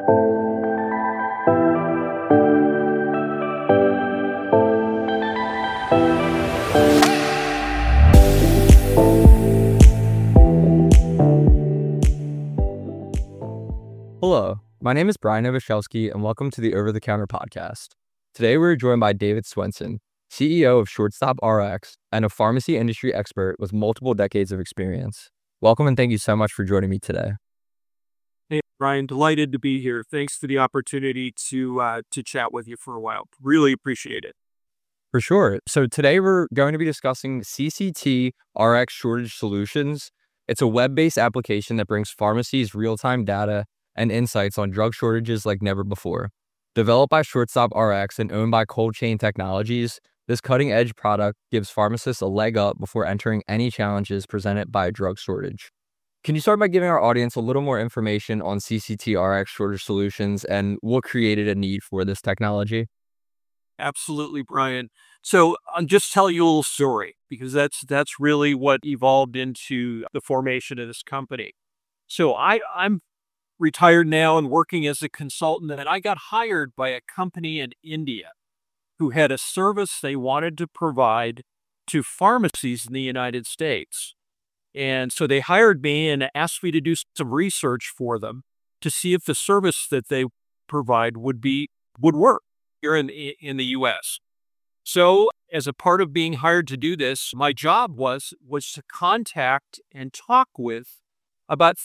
Hello, my name is Brian Novoselsky, and welcome to the Over the Counter podcast. Today, we're joined by David Swenson, CEO of Shortstop RX and a pharmacy industry expert with multiple decades of experience. Welcome, and thank you so much for joining me today. Hey, Brian, delighted to be here. Thanks for the opportunity to chat with you for a while. Really appreciate it. For sure. So today, we're going to be discussing CCT RX Shortage Solutions. It's a web-based application that brings pharmacies real-time data and insights on drug shortages like never before. Developed by Shortstop RX and owned by Cold Chain Technologies, this cutting-edge product gives pharmacists a leg up before entering any challenges presented by a drug shortage. Can you start by giving our audience a little more information on CCT RX Shortage Solutions and what created a need for this technology? Absolutely, Brian. So I'll just tell you a little story because that's really what evolved into the formation of this company. So I'm retired now and working as a consultant, and I got hired by a company in India who had a service they wanted to provide to pharmacies in the United States. And so they hired me and asked me to do some research for them to see if the service that they provide would work here in the US. So as a part of being hired to do this, my job was to contact and talk with about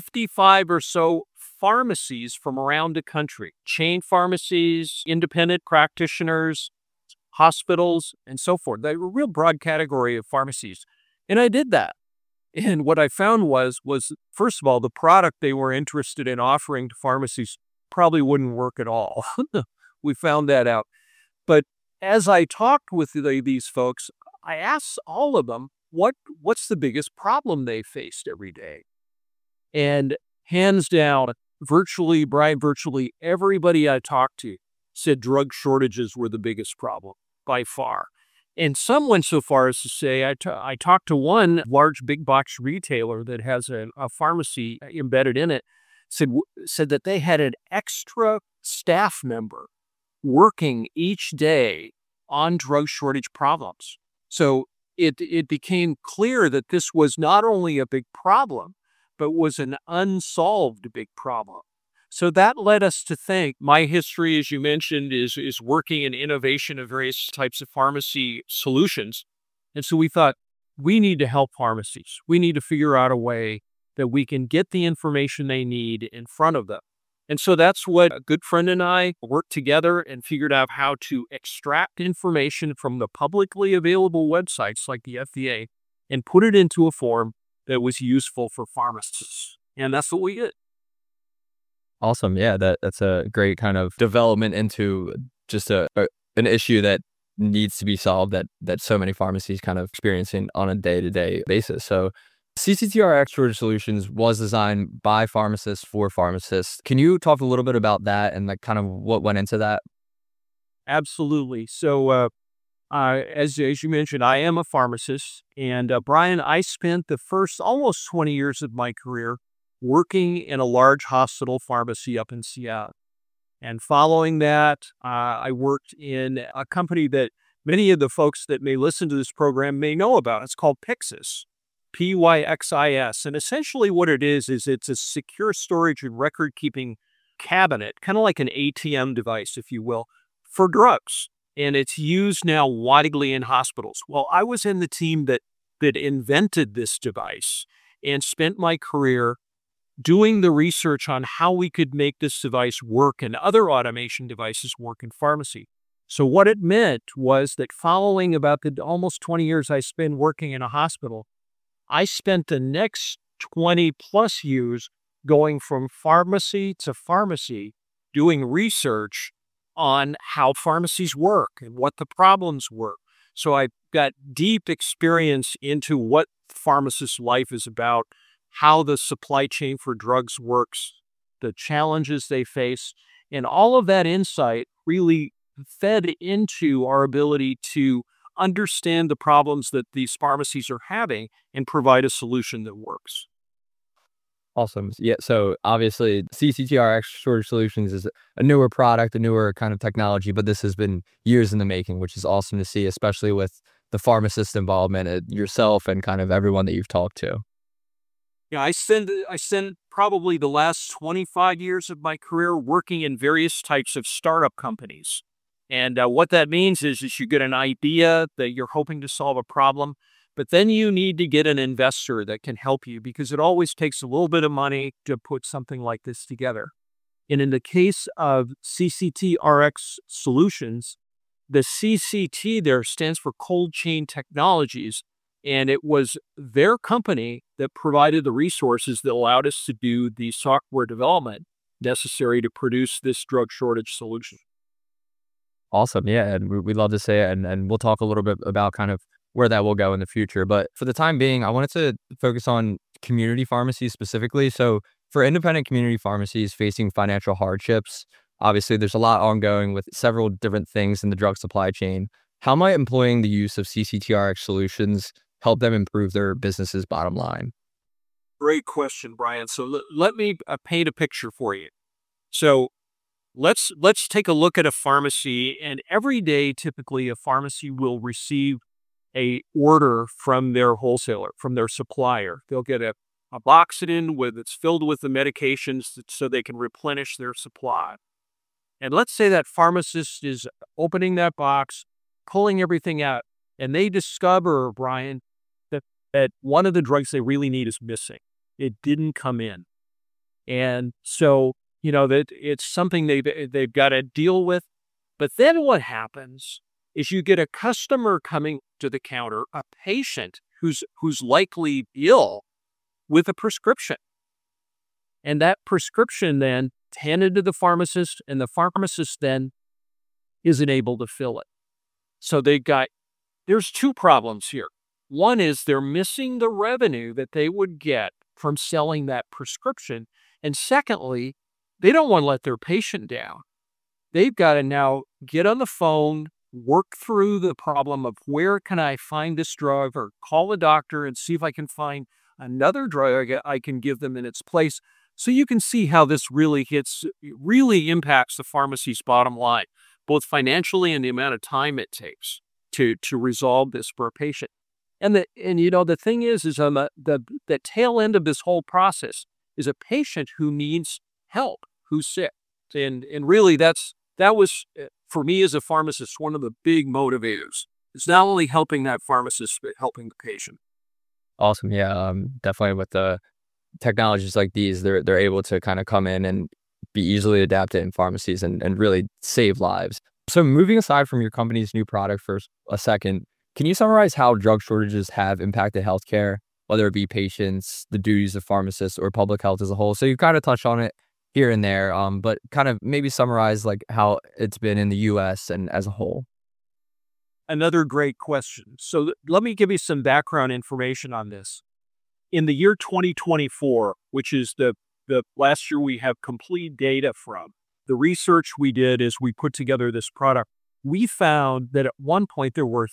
55 or so pharmacies from around the country, chain pharmacies, independent practitioners, hospitals, and so forth. They were a real broad category of pharmacies. And I did that. And what I found was first of all, the product they were interested in offering to pharmacies probably wouldn't work at all. We found that out. But as I talked with these folks, I asked all of them, what's the biggest problem they faced every day? And hands down, virtually everybody I talked to said drug shortages were the biggest problem by far. And some went so far as to say, I talked to one large big box retailer that has a pharmacy embedded in it, said that they had an extra staff member working each day on drug shortage problems. So it became clear that this was not only a big problem, but was an unsolved big problem. So that led us to think, my history, as you mentioned, is working in innovation of various types of pharmacy solutions. And so we thought, we need to help pharmacies. We need to figure out a way that we can get the information they need in front of them. And so that's what a good friend and I worked together and figured out how to extract information from the publicly available websites like the FDA and put it into a form that was useful for pharmacists. And that's what we did. Awesome. Yeah, that's a great kind of development into just an issue that needs to be solved that so many pharmacies kind of experiencing on a day-to-day basis. So CCTRX Shortage Solutions was designed by pharmacists for pharmacists. Can you talk a little bit about that and like kind of what went into that? Absolutely. So as you mentioned, I am a pharmacist. And Brian, I spent the first almost 20 years of my career working in a large hospital pharmacy up in Seattle. And following that, I worked in a company that many of the folks that may listen to this program may know about. It's called Pyxis, Pyxis. And essentially what it is it's a secure storage and record-keeping cabinet, kind of like an ATM device, if you will, for drugs. And it's used now widely in hospitals. Well, I was in the team that invented this device and spent my career doing the research on how we could make this device work and other automation devices work in pharmacy. So what it meant was that following about the almost 20 years I spent working in a hospital, I spent the next 20 plus years going from pharmacy to pharmacy, doing research on how pharmacies work and what the problems were. So I got deep experience into what pharmacist life is about, how the supply chain for drugs works, the challenges they face, and all of that insight really fed into our ability to understand the problems that these pharmacies are having and provide a solution that works. Awesome. Yeah. So obviously, CCTRX Storage Solutions is a newer product, a newer kind of technology, but this has been years in the making, which is awesome to see, especially with the pharmacist involvement, yourself, and kind of everyone that you've talked to. Yeah, I spent probably the last 25 years of my career working in various types of startup companies. And what that means is you get an idea that you're hoping to solve a problem, but then you need to get an investor that can help you because it always takes a little bit of money to put something like this together. And in the case of CCTRX Solutions, the CCT there stands for Cold Chain Technologies, and it was their company that provided the resources that allowed us to do the software development necessary to produce this drug shortage solution. Awesome. Yeah. And we'd love to say it. And we'll talk a little bit about kind of where that will go in the future. But for the time being, I wanted to focus on community pharmacies specifically. So for independent community pharmacies facing financial hardships, obviously there's a lot ongoing with several different things in the drug supply chain. How might employing the use of CCTRX solutions help them improve their business's bottom line? Great question, Brian. So let me paint a picture for you. So let's take a look at a pharmacy, and every day, typically, a pharmacy will receive a order from their wholesaler, from their supplier. They'll get a box it in with it's filled with the medications so they can replenish their supply. And let's say that pharmacist is opening that box, pulling everything out, and they discover, Brian, that one of the drugs they really need is missing. It didn't come in. And so, that it's something they've got to deal with. But then what happens is you get a customer coming to the counter, a patient who's likely ill with a prescription. And that prescription then handed to the pharmacist, and the pharmacist then isn't able to fill it. So there's two problems here. One is they're missing the revenue that they would get from selling that prescription. And secondly, they don't want to let their patient down. They've got to now get on the phone, work through the problem of where can I find this drug, or call a doctor and see if I can find another drug I can give them in its place. So you can see how this really impacts the pharmacy's bottom line, both financially and the amount of time it takes to resolve this for a patient. And the thing is on the tail end of this whole process is a patient who needs help, who's sick. And really that was, for me as a pharmacist, one of the big motivators. It's not only helping that pharmacist, but helping the patient. Awesome. Yeah. Definitely with the technologies like these, they're able to kind of come in and be easily adapted in pharmacies and really save lives. So moving aside from your company's new product for a second, can you summarize how drug shortages have impacted healthcare, whether it be patients, the duties of pharmacists, or public health as a whole? So you kind of touched on it here and there, but kind of maybe summarize like how it's been in the U.S. and as a whole. Another great question. So let me give you some background information on this. In the year 2024, which is the last year we have complete data from, the research we did as we put together this product, we found that at one point there were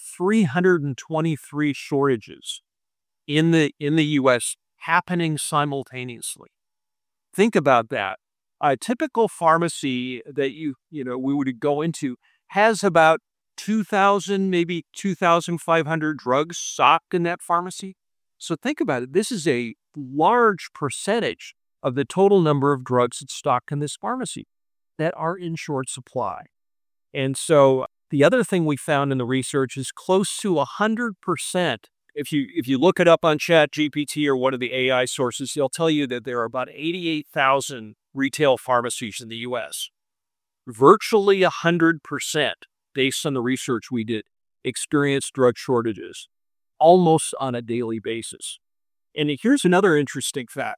323 shortages in the U.S. happening simultaneously. Think about that. A typical pharmacy that we would go into has about 2,000, maybe 2,500 drugs stocked in that pharmacy. So think about it. This is a large percentage of the total number of drugs that's stocked in this pharmacy that are in short supply. And so the other thing we found in the research is close to 100%. If you look it up on ChatGPT or one of the AI sources, they'll tell you that there are about 88,000 retail pharmacies in the U.S. Virtually 100%, based on the research we did, experience drug shortages almost on a daily basis. And here's another interesting fact.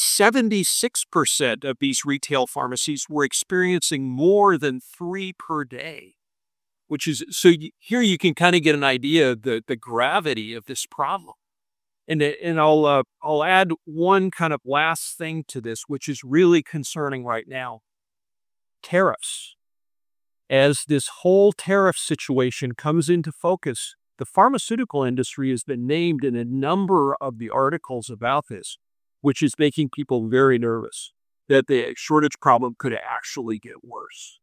76% of these retail pharmacies were experiencing more than 3 per day, here you can kind of get an idea of the gravity of this problem. And I'll add one kind of last thing to this, which is really concerning right now. Tariffs. As this whole tariff situation comes into focus, the pharmaceutical industry has been named in a number of the articles about this, which is making people very nervous that the shortage problem could actually get worse.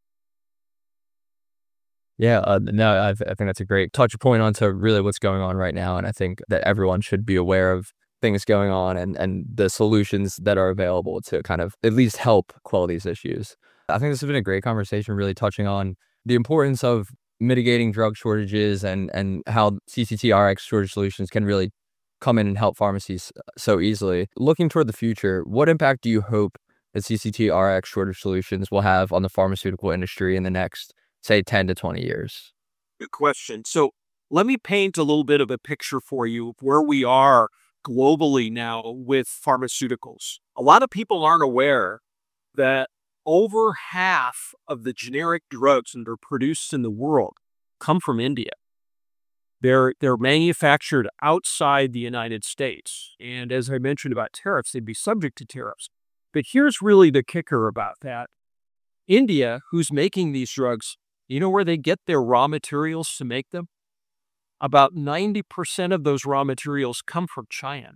Yeah, no, I think that's a great touch point onto really what's going on right now, and I think that everyone should be aware of things going on and the solutions that are available to kind of at least help quell these issues. I think this has been a great conversation, really touching on the importance of mitigating drug shortages and how CCTRX shortage solutions can really come in and help pharmacies so easily. Looking toward the future, what impact do you hope that CCTRX shortage solutions will have on the pharmaceutical industry in the next, say, 10 to 20 years? Good question. So let me paint a little bit of a picture for you of where we are globally now with pharmaceuticals. A lot of people aren't aware that over half of the generic drugs that are produced in the world come from India. They're manufactured outside the United States. And as I mentioned about tariffs, they'd be subject to tariffs. But here's really the kicker about that. India, who's making these drugs, you know where they get their raw materials to make them? About 90% of those raw materials come from China.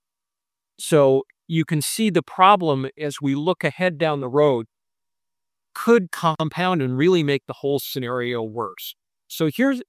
So you can see the problem as we look ahead down the road could compound and really make the whole scenario worse. So here's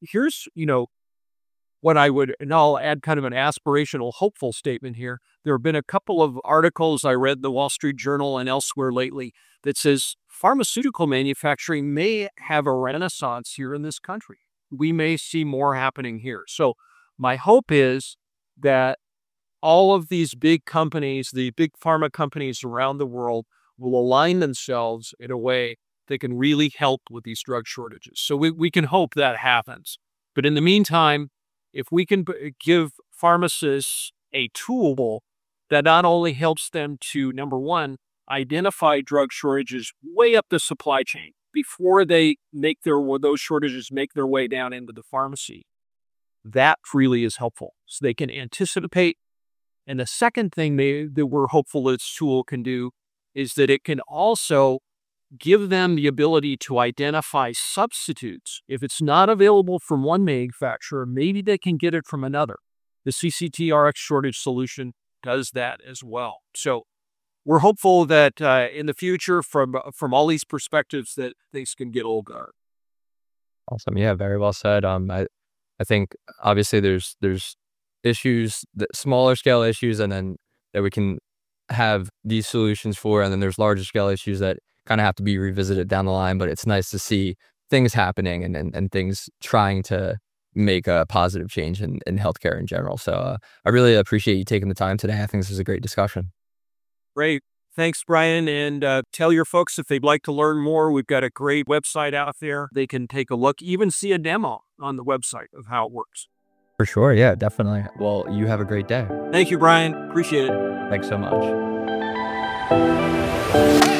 what I would, and I'll add kind of an aspirational, hopeful statement here. There have been a couple of articles I read in the Wall Street Journal and elsewhere lately that says pharmaceutical manufacturing may have a renaissance here in this country. We may see more happening here. So my hope is that all of these big companies, the big pharma companies around the world, will align themselves in a way that can really help with these drug shortages. So we can hope that happens. But in the meantime, if we can give pharmacists a tool that not only helps them to, number one, identify drug shortages way up the supply chain before they make those shortages make their way down into the pharmacy, that really is helpful. So they can anticipate. And the second thing that we're hopeful this tool can do is that it can also give them the ability to identify substitutes. If it's not available from one manufacturer, maybe they can get it from another. The CCTRX shortage solution does that as well. So we're hopeful that in the future, from all these perspectives, that things can get a little better. Awesome. Yeah, very well said. I think obviously there's issues, smaller scale issues, and then that we can have these solutions for, and then there's larger scale issues that kind of have to be revisited down the line. But it's nice to see things happening and things trying to make a positive change in healthcare in general. So I really appreciate you taking the time today. I think this is a great discussion. Great. Thanks, Brian. And tell your folks if they'd like to learn more, we've got a great website out there. They can take a look, even see a demo on the website of how it works. For sure. Yeah, definitely. Well, you have a great day. Thank you, Brian. Appreciate it. Thanks so much.